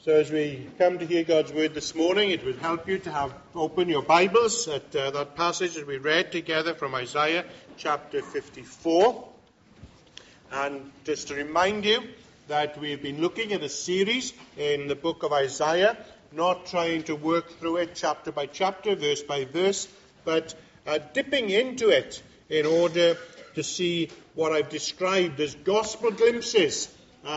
So as we come to hear God's word this morning, it would help you to open your Bibles at that passage that we read together from Isaiah chapter 54. And just to remind you that we've been looking at a series in the book of Isaiah, not trying to work through it chapter by chapter, verse by verse, but dipping into it in order to see what I've described as gospel glimpses,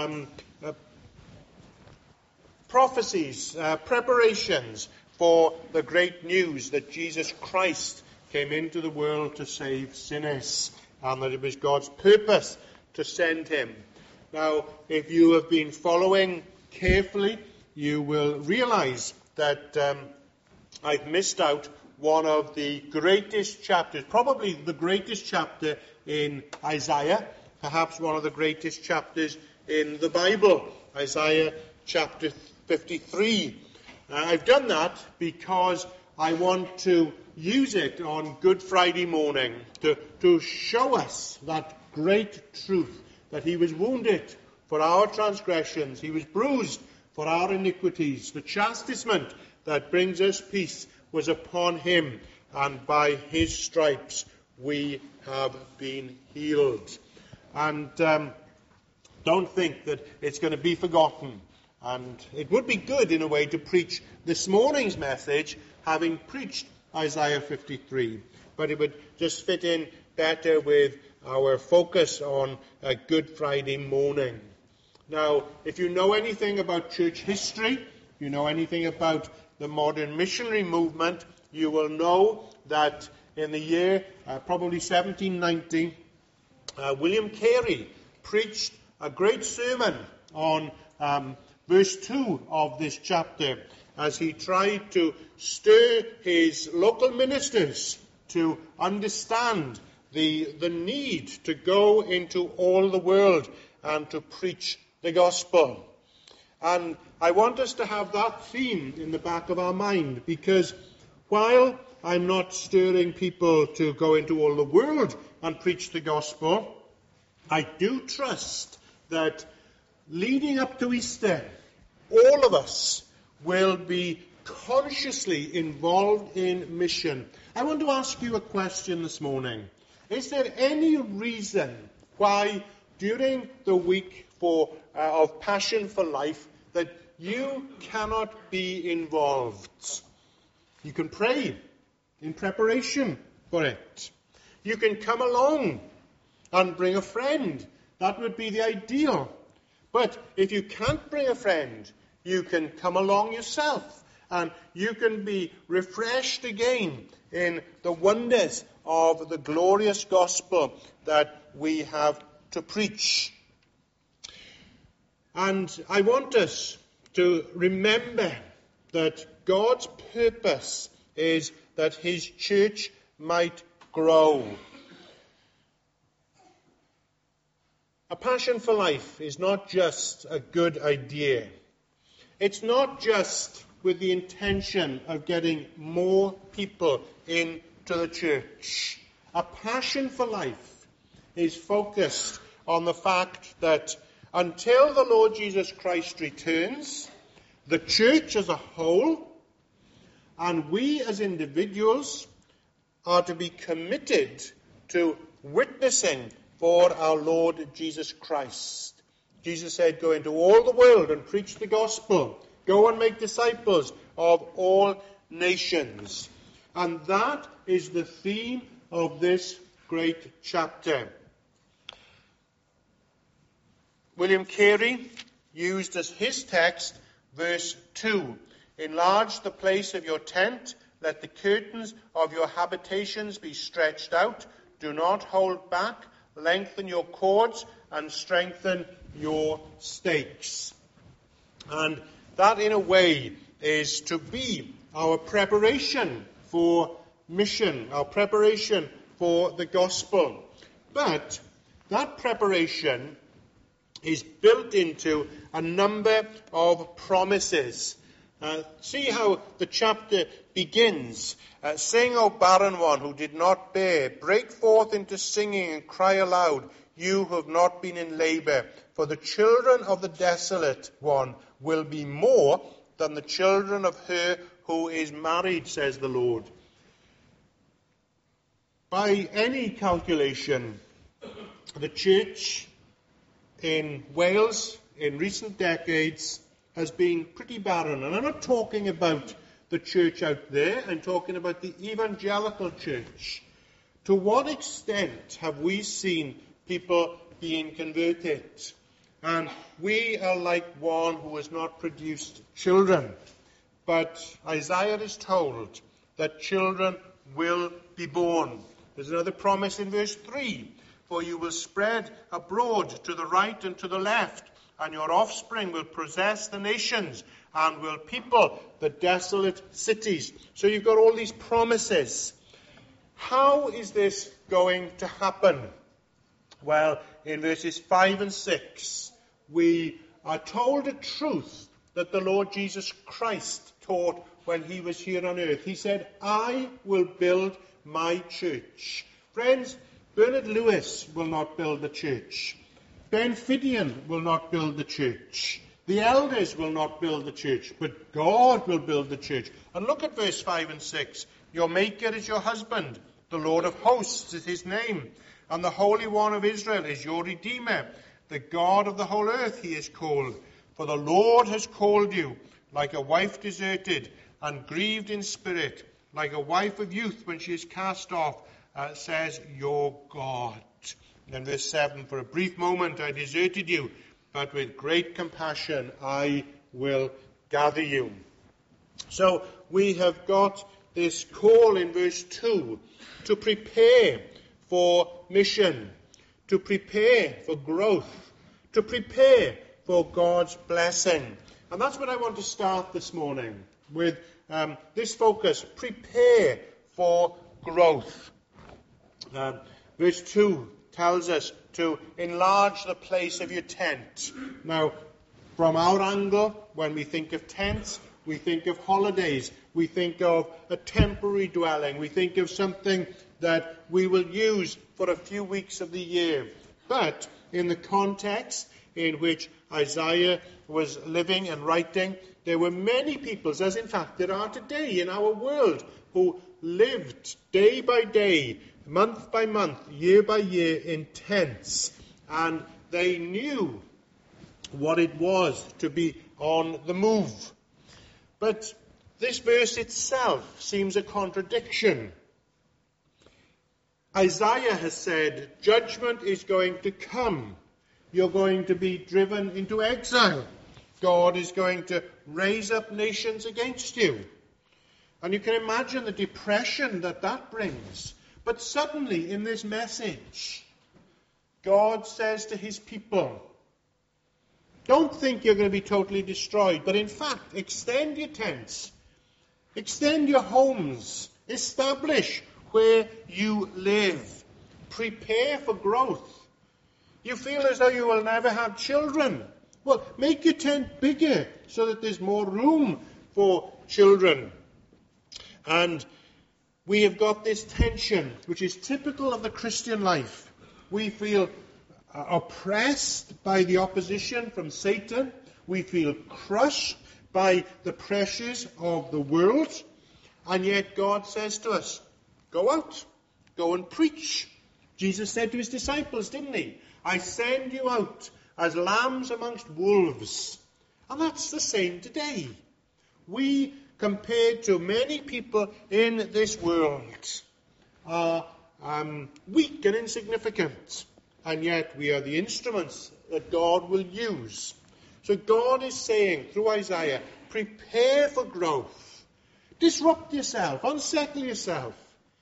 prophecies, preparations for the great news that Jesus Christ came into the world to save sinners, and that it was God's purpose to send him. Now, if you have been following carefully, you will realize that I've missed out one of the greatest chapters, probably the greatest chapter in Isaiah, perhaps one of the greatest chapters in the Bible, Isaiah chapter 53. I've done that because I want to use it on Good Friday morning to show us that great truth, that he was wounded for our transgressions, he was bruised for our iniquities. The chastisement that brings us peace was upon him, and by his stripes we have been healed. And don't think that it's going to be forgotten. And it would be good, in a way, to preach this morning's message, having preached Isaiah 53. But it would just fit in better with our focus on Good Friday morning. Now, if you know anything about church history, you know anything about the modern missionary movement, you will know that in the year probably 1790, William Carey preached a great sermon on verse 2 of this chapter, as he tried to stir his local ministers to understand the need to go into all the world and to preach the gospel. And I want us to have that theme in the back of our mind, because while I'm not stirring people to go into all the world and preach the gospel, I do trust that leading up to Easter, all of us will be consciously involved in mission. I want to ask you a question this morning. Is there any reason why during the week of Passion for Life that you cannot be involved? You can pray in preparation for it. You can come along and bring a friend. That would be the ideal. But if you can't bring a friend, you can come along yourself, and you can be refreshed again in the wonders of the glorious gospel that we have to preach. And I want us to remember that God's purpose is that his church might grow. A passion for life is not just a good idea. It's not just with the intention of getting more people into the church. A passion for life is focused on the fact that until the Lord Jesus Christ returns, the church as a whole, and we as individuals, are to be committed to witnessing for our Lord Jesus Christ. Jesus said, go into all the world and preach the gospel. Go and make disciples of all nations. And that is the theme of this great chapter. William Carey used as his text verse 2. Enlarge the place of your tent. Let the curtains of your habitations be stretched out. Do not hold back. Lengthen your cords and strengthen your stakes. And that, in a way, is to be our preparation for mission, our preparation for the gospel. But that preparation is built into a number of promises. See how the chapter begins. Sing, O barren one who did not bear. Break forth into singing and cry aloud, you who have not been in labor. For the children of the desolate one will be more than the children of her who is married, says the Lord. By any calculation, the church in Wales in recent decades has been pretty barren. And I'm not talking about the church out there, I'm talking about the evangelical church. To what extent have we seen people being converted? And we are like one who has not produced children. But Isaiah is told that children will be born. There's another promise in verse 3. For you will spread abroad to the right and to the left, and your offspring will possess the nations and will people the desolate cities. So you've got all these promises. How is this going to happen? Well, in verses 5 and 6, we are told a truth that the Lord Jesus Christ taught when he was here on earth. He said, I will build my church. Friends, Bernard Lewis will not build the church. Ben Fidian will not build the church. The elders will not build the church, but God will build the church. And look at verse 5 and 6. Your Maker is your husband. The Lord of hosts is his name. And the Holy One of Israel is your Redeemer. The God of the whole earth he is called. For the Lord has called you like a wife deserted and grieved in spirit, like a wife of youth when she is cast off, says your God. And verse 7, for a brief moment I deserted you, but with great compassion I will gather you. So we have got this call in verse 2 to prepare for mission, to prepare for growth, to prepare for God's blessing. And that's what I want to start this morning with, this focus, prepare for growth. Verse 2 tells us to enlarge the place of your tent. Now, from our angle, when we think of tents, we think of holidays. We think of a temporary dwelling. We think of something that we will use for a few weeks of the year. But in the context in which Isaiah was living and writing, there were many peoples, as in fact there are today in our world, who lived day by day, month by month, year by year in tents. And they knew what it was to be on the move. But this verse itself seems a contradiction. Isaiah has said, judgment is going to come. You're going to be driven into exile. God is going to raise up nations against you. And you can imagine the depression that brings. But suddenly, in this message, God says to his people, don't think you're going to be totally destroyed, but in fact, extend your tents, extend your homes, establish where you live, prepare for growth. You feel as though you will never have children. Well, make your tent bigger so that there's more room for children. And we have got this tension, which is typical of the Christian life. We feel oppressed by the opposition from Satan. We feel crushed by the pressures of the world. And yet God says to us, go out, go and preach. Jesus said to his disciples, didn't he? I send you out as lambs amongst wolves. And that's the same today. We, compared to many people in this world, are weak and insignificant. And yet we are the instruments that God will use. So God is saying through Isaiah, prepare for growth. Disrupt yourself. Unsettle yourself.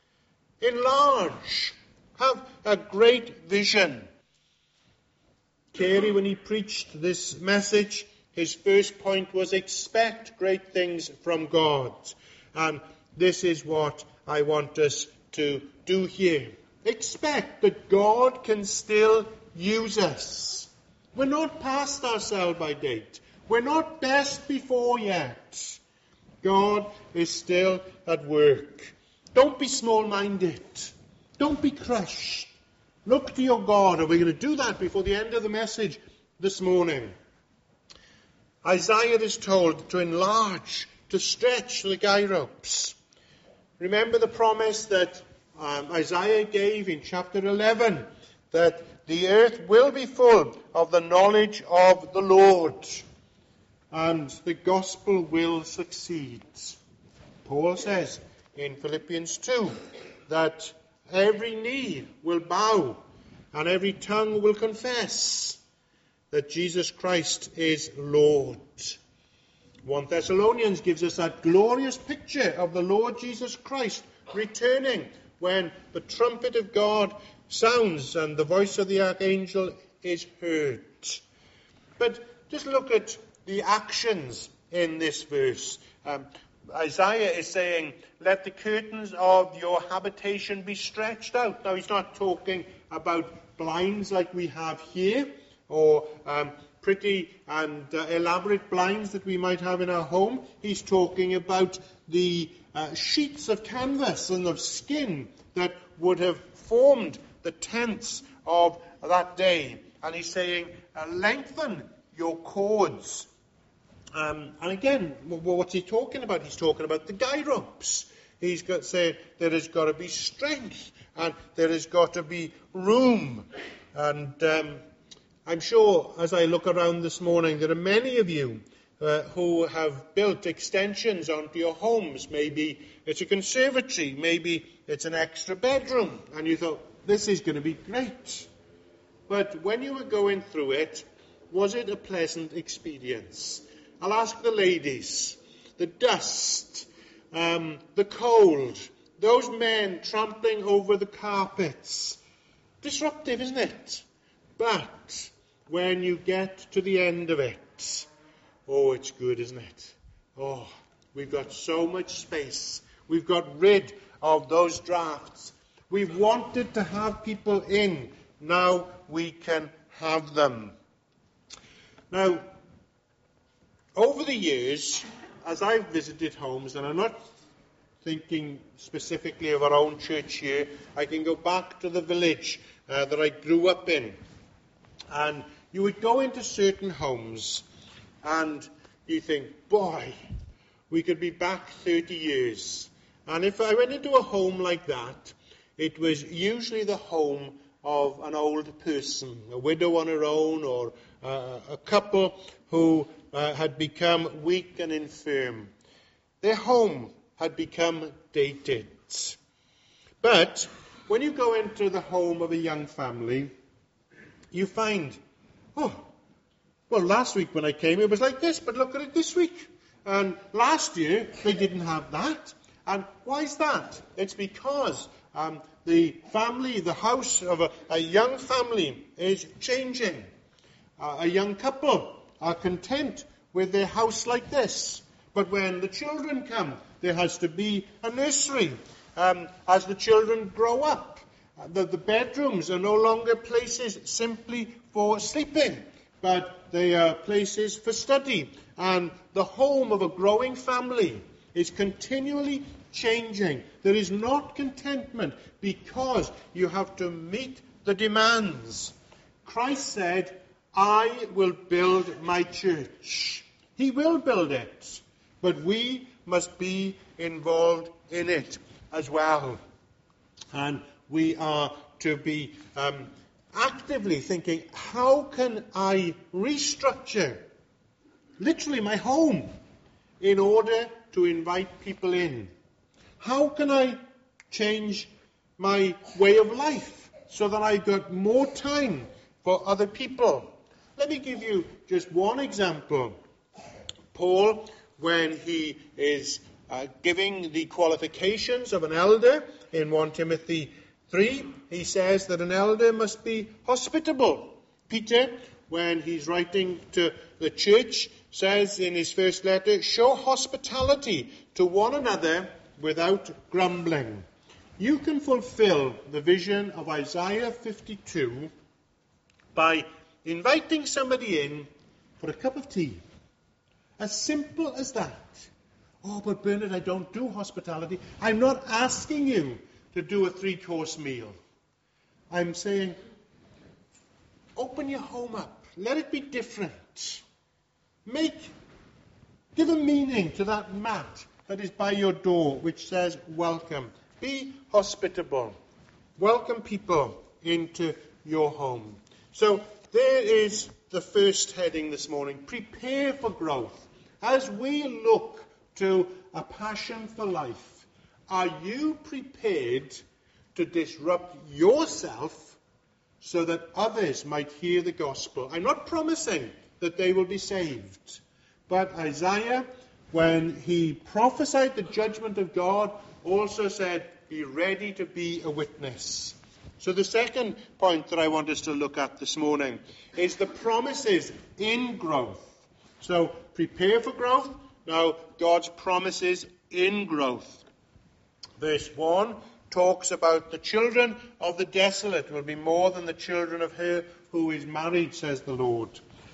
Enlarge. Have a great vision. Carey, when he preached this message, his first point was expect great things from God. And this is what I want us to do here. Expect that God can still use us. We're not past our sell-by date. We're not best before yet. God is still at work. Don't be small-minded. Don't be crushed. Look to your God. And we're going to do that before the end of the message. this morning. Isaiah is told to enlarge, to stretch the guy ropes. Remember the promise that Isaiah gave in chapter 11, that the earth will be full of the knowledge of the Lord, and the gospel will succeed. Paul says in Philippians 2 that every knee will bow and every tongue will confess that Jesus Christ is Lord. 1 Thessalonians gives us that glorious picture of the Lord Jesus Christ returning when the trumpet of God sounds and the voice of the archangel is heard. But just look at the actions in this verse. Isaiah is saying, let the curtains of your habitation be stretched out. Now, he's not talking about blinds like we have here, or pretty and elaborate blinds that we might have in our home. He's talking about the sheets of canvas and of skin that would have formed the tents of that day. And he's saying, lengthen your cords. And again, what's he talking about? He's talking about the guy ropes. He's saying there has got to be strength and there has got to be room. And I'm sure as I look around this morning, there are many of you who have built extensions onto your homes. Maybe it's a conservatory, maybe it's an extra bedroom, and you thought, this is going to be great. But when you were going through it, was it a pleasant experience? I'll ask the ladies. The dust, the cold, those men trampling over the carpets. Disruptive, isn't it? But when you get to the end of it, oh, it's good, isn't it? Oh, we've got so much space. We've got rid of those drafts. We've wanted to have people in. Now we can have them. Now, over the years, as I've visited homes, and I'm not thinking specifically of our own church here, I can go back to the village that I grew up in. And you would go into certain homes and you think, boy, we could be back 30 years. And if I went into a home like that, it was usually the home of an old person, a widow on her own, or a couple who had become weak and infirm. Their home had become dated. But when you go into the home of a young family, you find, oh, well, last week when I came, it was like this, but look at it this week. And last year, they didn't have that. And why is that? It's because the family, the house of a young family is changing. A young couple are content with their house like this. But when the children come, there has to be a nursery. As the children grow up, the bedrooms are no longer places simply for sleeping, but they are places for study. And the home of a growing family is continually changing. There is not contentment because you have to meet the demands. Christ said, I will build my church. He will build it, but we must be involved in it as well. And we are to be actively thinking, how can I restructure literally my home in order to invite people in? How can I change my way of life so that I got more time for other people? Let me give you just one example. Paul, when he is giving the qualifications of an elder in 1 Timothy 3, he says that an elder must be hospitable. Peter, when he's writing to the church, says in his first letter, show hospitality to one another without grumbling. You can fulfill the vision of Isaiah 52 by inviting somebody in for a cup of tea. As simple as that. Oh, but Bernard, I don't do hospitality. I'm not asking you to do a 3-course meal. I'm saying, open your home up let it be different. Give a meaning to that mat that is by your door, which says welcome. Be hospitable. Welcome people into your home. So there is the first heading this morning. Prepare for growth. As we look to a passion for life, are you prepared to disrupt yourself so that others might hear the gospel? I'm not promising that they will be saved. But Isaiah, when he prophesied the judgment of God, also said, be ready to be a witness. So the second point that I want us to look at this morning is the promises in growth. So prepare for growth. Now, God's promises in growth. Verse 1 talks about the children of the desolate will be more than the children of her who is married, says the Lord.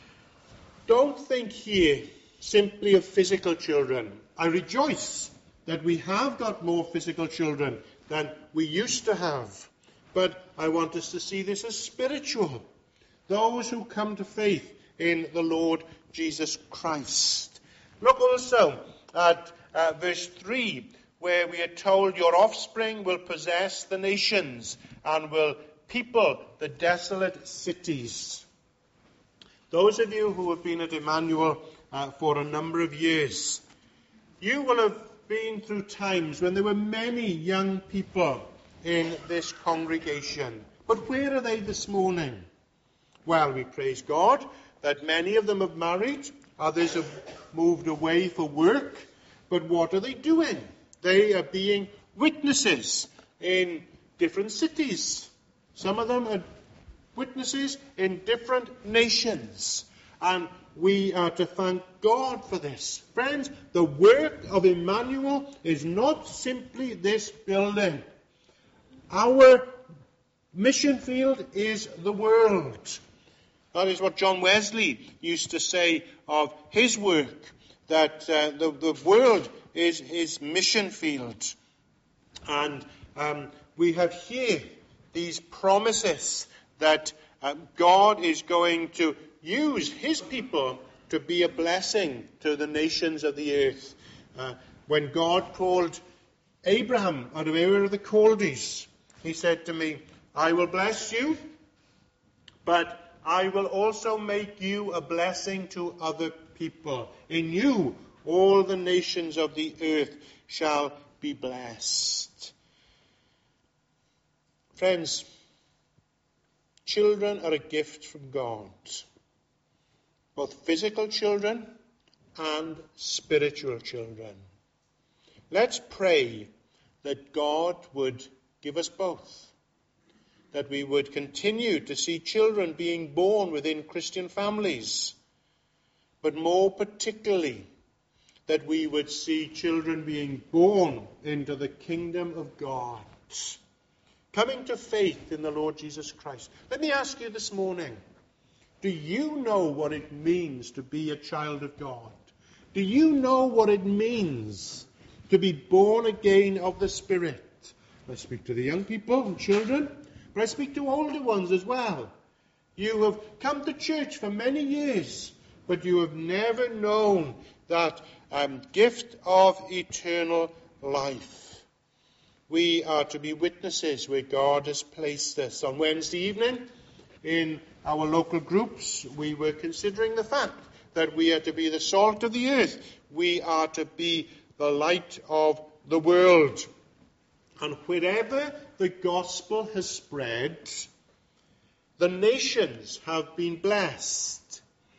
Don't think here simply of physical children. I rejoice that we have got more physical children than we used to have. But I want us to see this as spiritual. Those who come to faith in the Lord Jesus Christ. Look also at verse 3, where we are told your offspring will possess the nations and will people the desolate cities. Those of you who have been at Emmanuel for a number of years, you will have been through times when there were many young people in this congregation. But where are they this morning? Well, we praise God that many of them have married, others have moved away for work. But what are they doing? They are being witnesses in different cities. Some of them are witnesses in different nations. And we are to thank God for this. Friends, the work of Emmanuel is not simply this building. Our mission field is the world. That is what John Wesley used to say of his work, that the world is his mission field. And we have here these promises that God is going to use his people to be a blessing to the nations of the earth. When God called Abraham out of Ur of the Chaldees, he said to me, I will bless you, but I will also make you a blessing to other people. In you, all the nations of the earth shall be blessed. Friends, children are a gift from God. Both physical children and spiritual children. Let's pray that God would give us both. That we would continue to see children being born within Christian families. But more particularly, that we would see children being born into the kingdom of God. Coming to faith in the Lord Jesus Christ. Let me ask you this morning, do you know what it means to be a child of God? Do you know what it means to be born again of the Spirit? I speak to the young people and children, but I speak to older ones as well. You have come to church for many years, but you have never known that gift of eternal life. We are to be witnesses where God has placed us. On Wednesday evening, in our local groups, we were considering the fact that we are to be the salt of the earth. We are to be the light of the world. And wherever the gospel has spread, the nations have been blessed.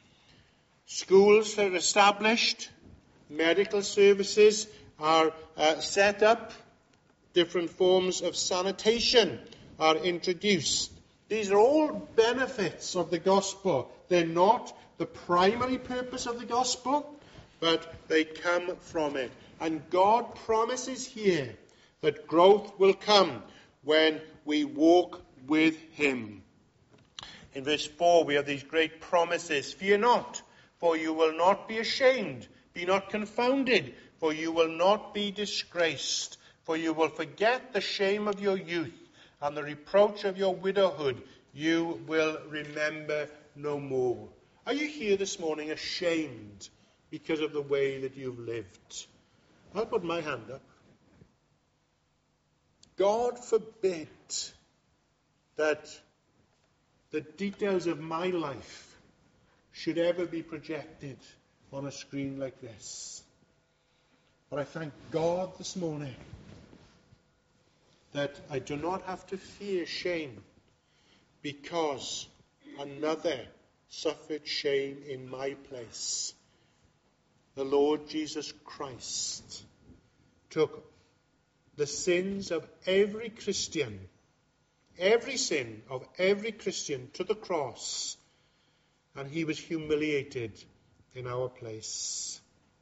Schools are established. Medical services are set up. Different forms of sanitation are introduced. These are all benefits of the gospel. They're not the primary purpose of the gospel, but they come from it. And God promises here that growth will come when we walk with him. In verse 4, we have these great promises. Fear not, for you will not be ashamed. Be not confounded, for you will not be disgraced. For you will forget the shame of your youth, and the reproach of your widowhood you will remember no more. Are you here this morning ashamed because of the way that you've lived? I'll put my hand up. God forbid that the details of my life should ever be projected on a screen like this. But I thank God this morning that I do not have to fear shame, because another suffered shame in my place. The Lord Jesus Christ took the sins of every Christian, every sin of every Christian, to the cross, and he was humiliated in our place.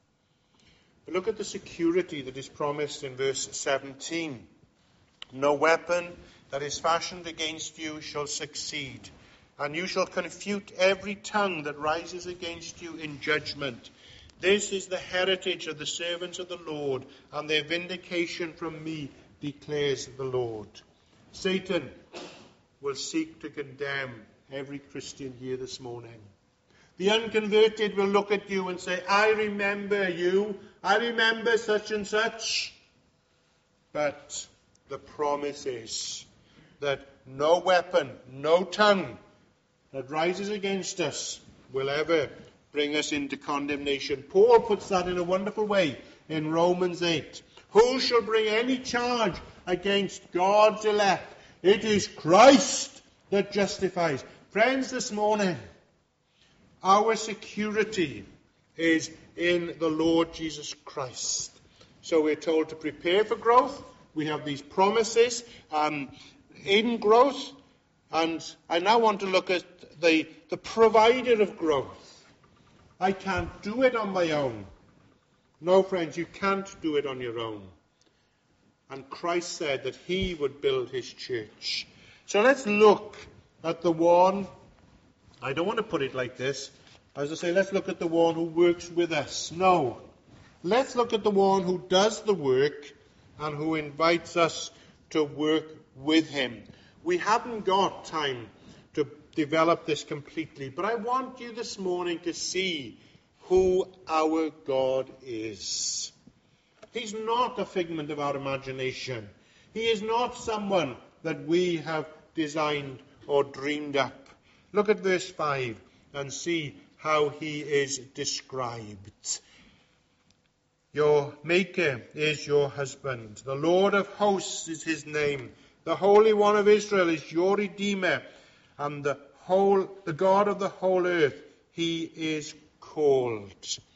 But look at the security that is promised in verse 17. No weapon that is fashioned against you shall succeed, and you shall confute every tongue that rises against you in judgment. This is the heritage of the servants of the Lord, and their vindication from me, declares the Lord. Satan will seek to condemn every Christian here this morning. The unconverted will look at you and say, I remember you, I remember such and such. But the promise is that no weapon, no tongue that rises against us will ever bring us into condemnation. Paul puts that in a wonderful way in Romans 8. Who shall bring any charge against God's elect? It is Christ that justifies. Friends, this morning, our security is in the Lord Jesus Christ. So we're told to prepare for growth. We have these promises in growth. And I now want to look at the provider of growth. I can't do it on my own. No, friends, you can't do it on your own. And Christ said that he would build his church. So let's look at the one. I don't want to put it like this. As I say, let's look at the one who works with us. No. Let's look at the one who does the work and who invites us to work with him. We haven't got time to develop this completely, but I want you this morning to see who our God is. He's not a figment of our imagination. He is not someone that we have designed or dreamed up. Look at verse 5 and see how he is described. Your Maker is your husband. The Lord of hosts is his name. The Holy One of Israel is your Redeemer. And the God of the whole earth, he is called.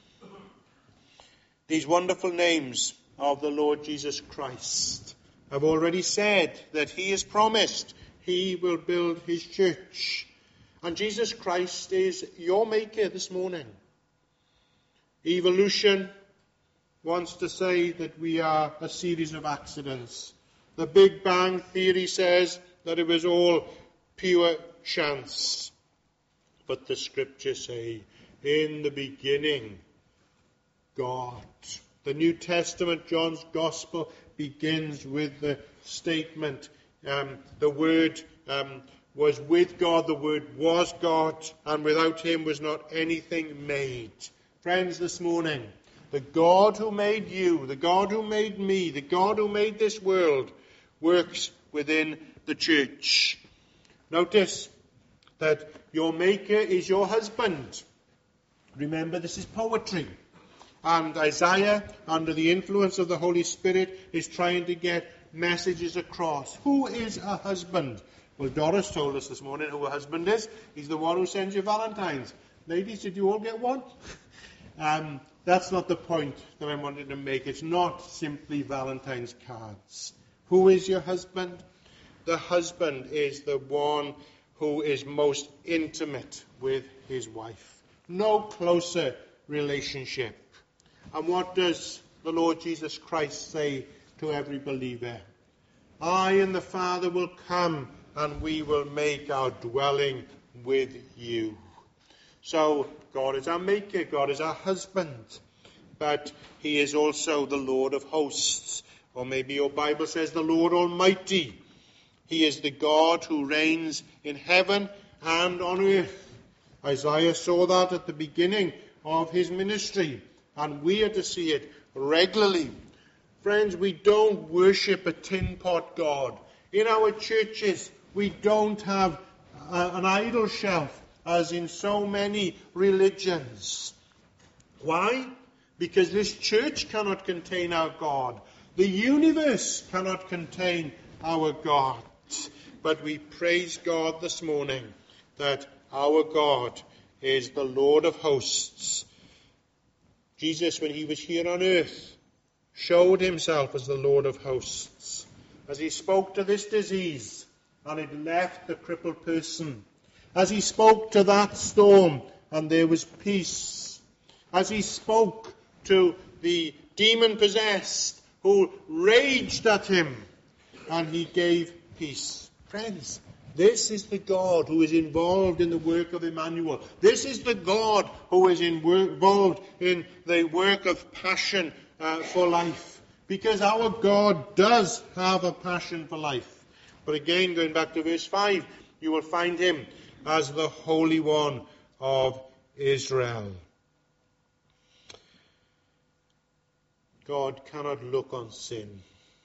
These wonderful names of the Lord Jesus Christ. I've already said that he has promised he will build his church. And Jesus Christ is your Maker this morning. Evolution wants to say that we are a series of accidents. The Big Bang Theory says that it was all pure chance. But the scriptures say, in the beginning, God. The New Testament, John's Gospel, begins with the statement, the Word was with God, the Word was God, and without him was not anything made. Friends, this morning, the God who made you, the God who made me, the God who made this world, works within the church. Notice that your Maker is your husband. Remember, this is poetry. And Isaiah, under the influence of the Holy Spirit, is trying to get messages across. Who is a husband? Well, Doris told us this morning who a husband is. He's the one who sends you Valentines. Ladies, did you all get one? That's not the point that I wanted to make. It's not simply Valentine's cards. Who is your husband? The husband is the one who is most intimate with his wife. No closer relationship. And what does the Lord Jesus Christ say to every believer? I and the Father will come and we will make our dwelling with you. So God is our Maker, God is our husband, but he is also the Lord of hosts. Or maybe your Bible says the Lord Almighty. He is the God who reigns in heaven and on earth. Isaiah saw that at the beginning of his ministry, and we are to see it regularly. Friends, we don't worship a tin pot God. In our churches, we don't have an idol shelf, as in so many religions. Why? Because this church cannot contain our God. The universe cannot contain our God. But we praise God this morning that our God is the Lord of hosts. Jesus, when he was here on earth, showed himself as the Lord of hosts. As he spoke to this disease, and it left the crippled person. As he spoke to that storm, and there was peace. As he spoke to the demon-possessed, who raged at him, and he gave peace. Friends, this is the God who is involved in the work of Emmanuel. This is the God who is involved in the work of passion for life. Because our God does have a passion for life. But again, going back to verse 5, you will find him as the Holy One of Israel. God cannot look on sin.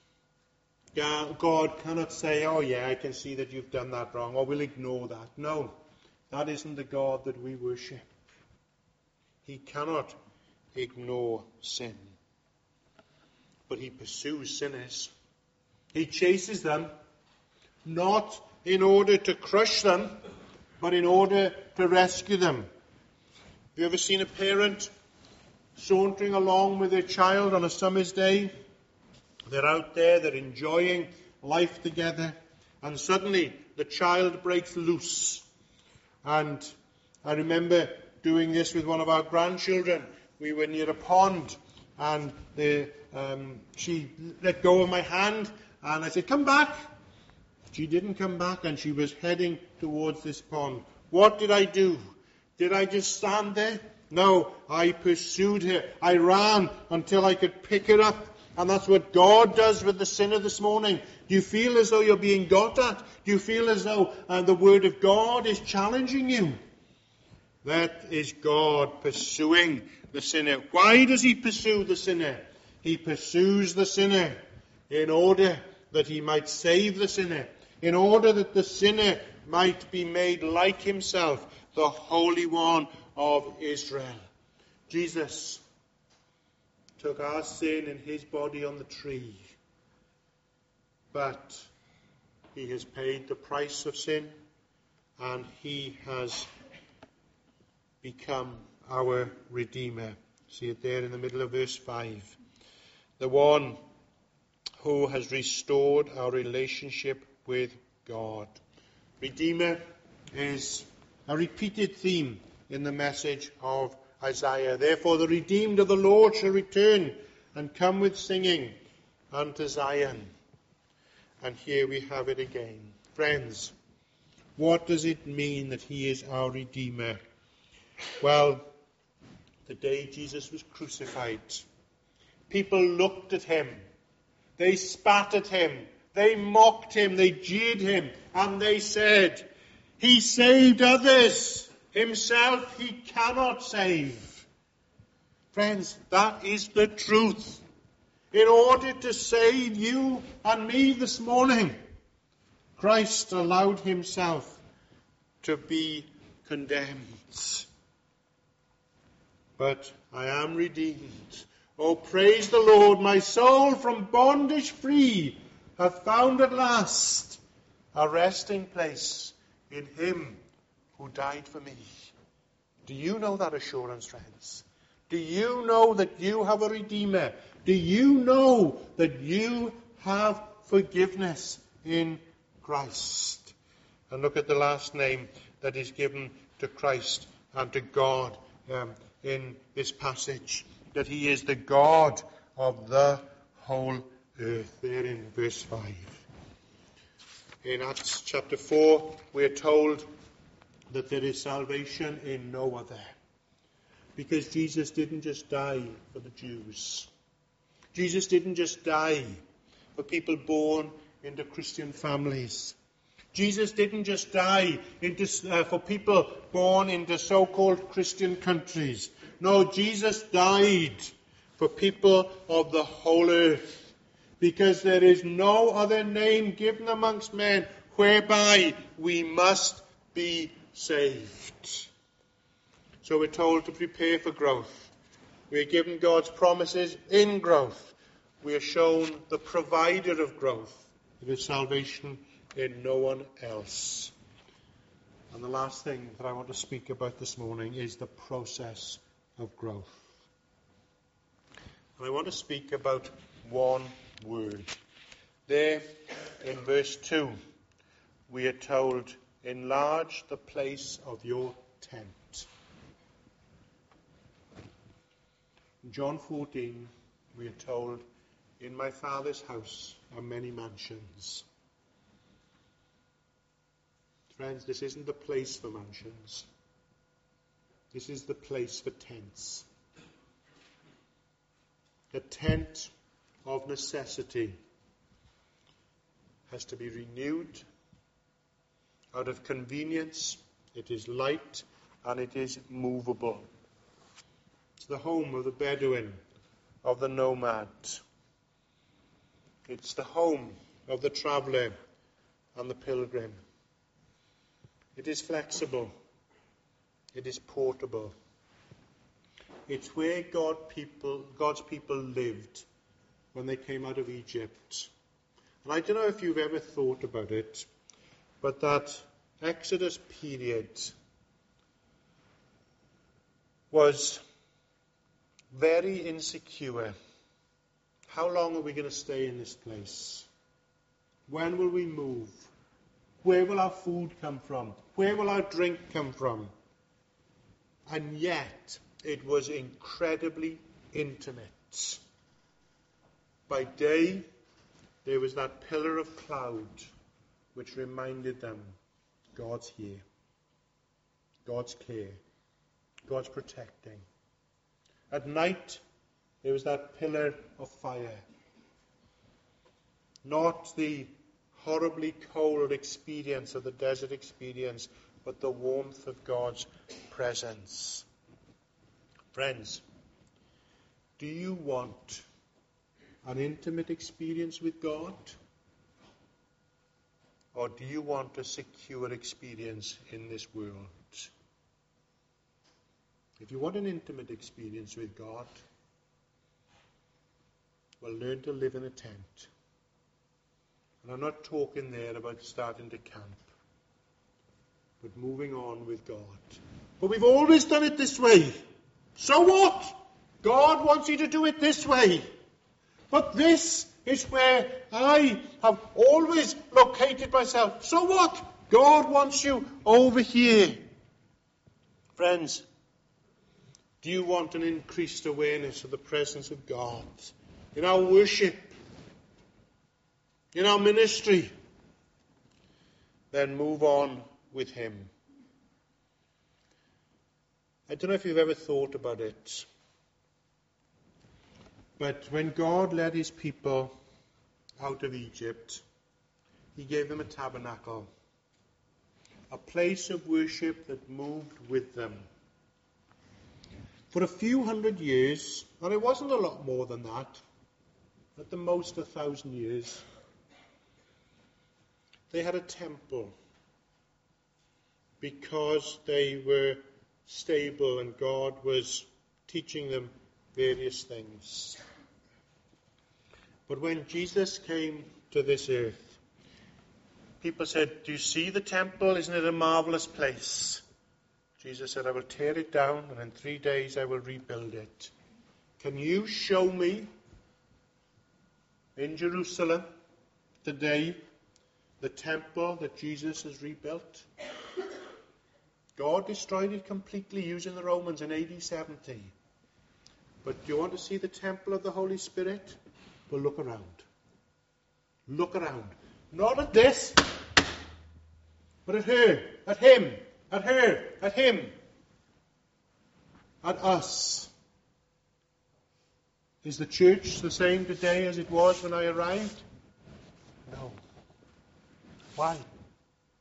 God cannot say, oh yeah, I can see that you've done that wrong, or we'll ignore that. No, that isn't the God that we worship. He cannot ignore sin. But he pursues sinners. He chases them, not in order to crush them, but in order to rescue them. Have you ever seen a parent sauntering along with their child on a summer's day? They're out there, they're enjoying life together, and suddenly the child breaks loose. And I remember doing this with one of our grandchildren. We were near a pond, and she let go of my hand, and I said, come back. She didn't come back, and she was heading towards this pond. What did I do? Did I just stand there? No, I pursued her. I ran until I could pick her up. And that's what God does with the sinner this morning. Do you feel as though you're being got at? Do you feel as though the Word of God is challenging you? That is God pursuing the sinner. Why does he pursue the sinner? He pursues the sinner in order that he might save the sinner, in order that the sinner might be made like himself, the Holy One of Israel. Jesus took our sin in his body on the tree. But he has paid the price of sin, and he has become our Redeemer. See it there in the middle of verse 5. The one who has restored our relationship with God. Redeemer is a repeated theme in the message of Isaiah. Therefore the redeemed of the Lord shall return and come with singing unto Zion. And here we have it again. Friends, what does it mean that he is our Redeemer? Well, the day Jesus was crucified, people looked at him. They spat at him. They mocked him. They jeered him. And they said, he saved others. Himself he cannot save. Friends, that is the truth. In order to save you and me this morning, Christ allowed himself to be condemned. But I am redeemed. Oh, praise the Lord, my soul from bondage free hath found at last a resting place in him who died for me. Do you know that assurance, friends? Do you know that you have a Redeemer? Do you know that you have forgiveness in Christ? And look at the last name that is given to Christ and to God in this passage. That he is the God of the whole earth. There in verse 5. In Acts chapter 4, we are told that there is salvation in no other. Because Jesus didn't just die for the Jews. Jesus didn't just die for people born into Christian families. Jesus didn't just die for people born into so-called Christian countries. No, Jesus died for people of the whole earth, because there is no other name given amongst men whereby we must be saved. So we're told to prepare for growth. We're given God's promises in growth. We are shown the provider of growth. It is salvation in no one else. And the last thing that I want to speak about this morning is the process of growth. And I want to speak about one word. There in verse 2, we are told, enlarge the place of your tent. In John 14, we are told, in my Father's house are many mansions. Friends, this isn't the place for mansions. This is the place for tents. A tent of necessity has to be renewed out of convenience. It is light and it is movable. It's the home of the Bedouin, of the nomad. It's the home of the traveller and the pilgrim. It is flexible. It is portable. It's where God's people lived when they came out of Egypt. And I don't know if you've ever thought about it, but that Exodus period was very insecure. How long are we going to stay in this place? When will we move? Where will our food come from? Where will our drink come from? And yet, it was incredibly intimate. By day, there was that pillar of cloud which reminded them God's here, God's care, God's protecting. At night, there was that pillar of fire. Not the horribly cold experience of the desert experience, but the warmth of God's presence. Friends, do you want an intimate experience with God? Or do you want a secure experience in this world? If you want an intimate experience with God, well, learn to live in a tent. And I'm not talking there about starting to camp, but moving on with God. But we've always done it this way. So what? God wants you to do it this way. But this is where I have always located myself. So what? God wants you over here. Friends, do you want an increased awareness of the presence of God in our worship, in our ministry? Then move on with Him. I don't know if you've ever thought about it, but when God led His people out of Egypt, He gave them a tabernacle, a place of worship that moved with them. For a few hundred years, and it wasn't a lot more than that, at the most 1,000 years, they had a temple because they were stable and God was teaching them various things. But when Jesus came to this earth, people said, do you see the temple? Isn't it a marvelous place? Jesus said, I will tear it down and in 3 days I will rebuild it. Can you show me in Jerusalem today the temple that Jesus has rebuilt? God destroyed it completely using the Romans in AD 70. But do you want to see the temple of the Holy Spirit? Well, look around. Look around. Not at this, but at her, at him, at her, at him, at us. Is the church the same today as it was when I arrived? No. Why?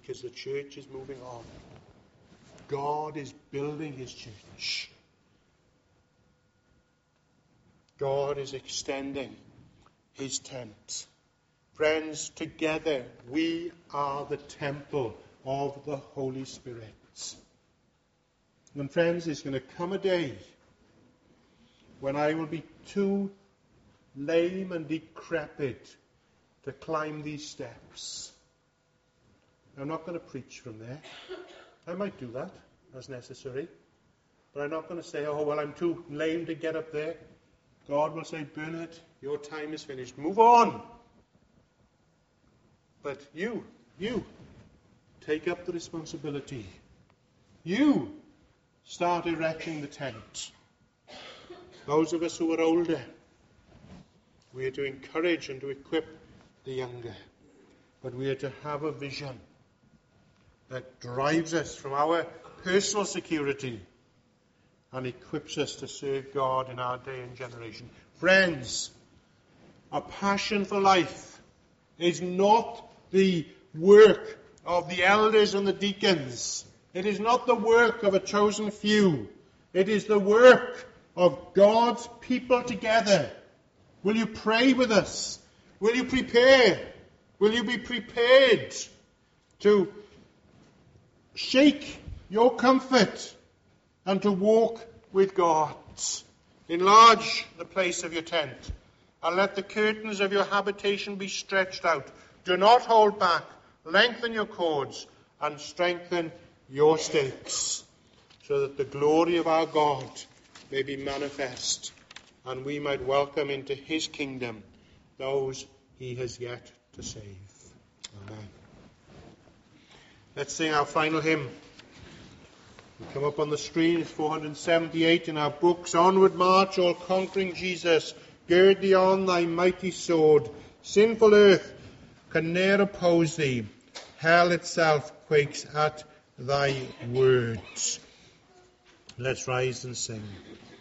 because the church is moving on. God is building his church. God is extending his tent. Friends, together we are the temple of the Holy Spirit. And friends, there's going to come a day when I will be too lame and decrepit to climb these steps. I'm not going to preach from there. I might do that as necessary. But I'm not going to say, oh, well, I'm too lame to get up there. God will say, Bernard, your time is finished. Move on. But you, take up the responsibility. You start erecting the tent. Those of us who are older, we are to encourage and to equip the younger. But we are to have a vision that drives us from our personal security and equips us to serve God in our day and generation. Friends, a passion for life is not the work of the elders and the deacons. It is not the work of a chosen few. It is the work of God's people together. Will you pray with us? Will you prepare? Will you be prepared to shake your comfort and to walk with God? Enlarge the place of your tent and let the curtains of your habitation be stretched out. Do not hold back. Lengthen your cords and strengthen your stakes, so that the glory of our God may be manifest and we might welcome into his kingdom those he has yet to save. Amen. Let's sing our final hymn. We come up on the screen. It's 478 in our books. Onward march, all conquering Jesus. Gird thee on thy mighty sword. Sinful earth can ne'er oppose thee. Hell itself quakes at thy words. Let's rise and sing.